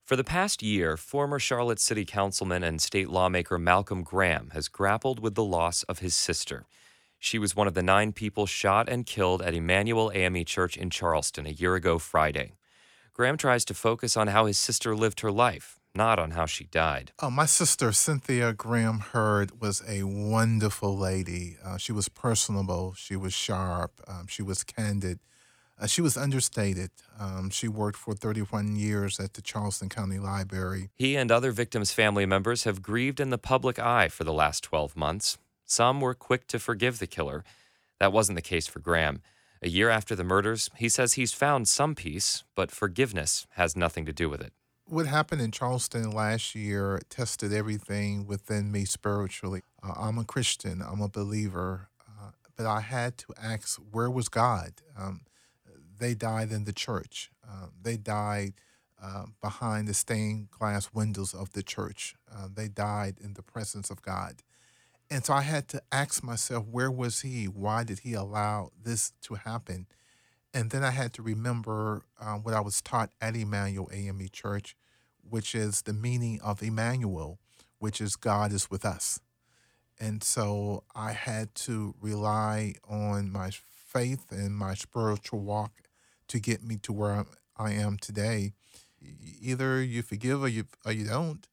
For the past year, former Charlotte City Councilman and state lawmaker Malcolm Graham has grappled with the loss of his sister. She was one of the 9 people shot and killed at Emmanuel AME Church in Charleston a year ago Friday. Graham tries to focus on how his sister lived her life, not on how she died. My sister, Cynthia Graham Hurd, was a wonderful lady. She was personable. She was sharp. She was candid. She was understated. She worked for 31 years at the Charleston County Library. He and other victims' family members have grieved in the public eye for the last 12 months. Some were quick to forgive the killer. That wasn't the case for Graham. A year after the murders, he says he's found some peace, but forgiveness has nothing to do with it. What happened in Charleston last year tested everything within me spiritually. I'm a Christian, I'm a believer, but I had to ask, where was God? They died in the church. They died behind the stained glass windows of the church. They died in the presence of God. And so I had to ask myself, where was he? Why did he allow this to happen? And then I had to remember what I was taught at Emmanuel AME Church, which is the meaning of Emmanuel, which is God is with us. And so I had to rely on my faith and my spiritual walk to get me to where I am today. Either you forgive or you don't.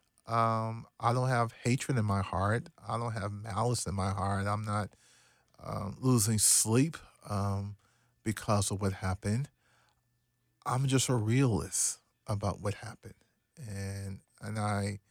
I don't have hatred in my heart. I don't have malice in my heart. I'm not losing sleep because of what happened. I'm just a realist about what happened, and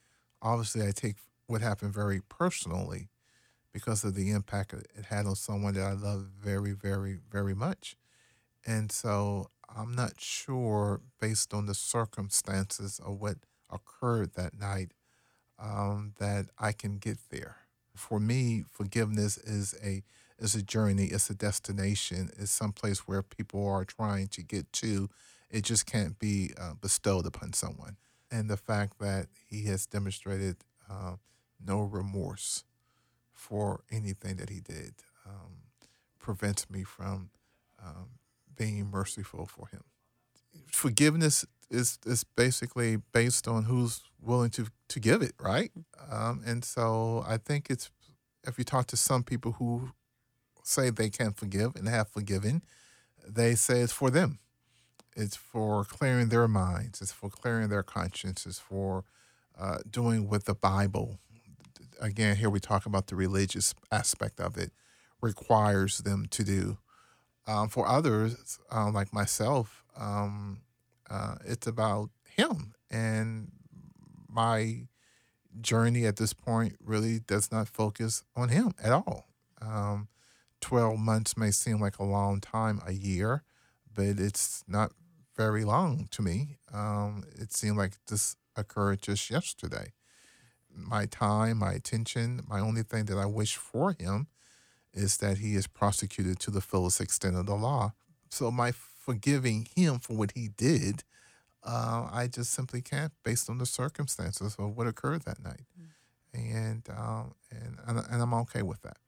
I take what happened very personally because of the impact it had on someone that I love very, very, very much. And so I'm not sure, based on the circumstances of what occurred that night, that I can get there. For me, forgiveness is a journey. It's a destination. It's someplace where people are trying to get to. It just can't be bestowed upon someone. And the fact that he has demonstrated no remorse for anything that he did prevents me from um, being merciful for him. Forgiveness is basically based on who's willing to give it, right? And so I think it's, if you talk to some people who say they can forgive and have forgiven, they say it's for them. It's for clearing their minds. It's for clearing their consciences. For doing what the Bible, again, here we talk about the religious aspect of it, requires them to do. For others, like myself, it's about him. And my journey at this point really does not focus on him at all. 12 months may seem like a long time, a year, but it's not very long to me. It seemed like this occurred just yesterday. My time, my attention, my only thing that I wish for him is that he is prosecuted to the fullest extent of the law. So my forgiving him for what he did, I just simply can't, based on the circumstances of what occurred that night, and I'm okay with that.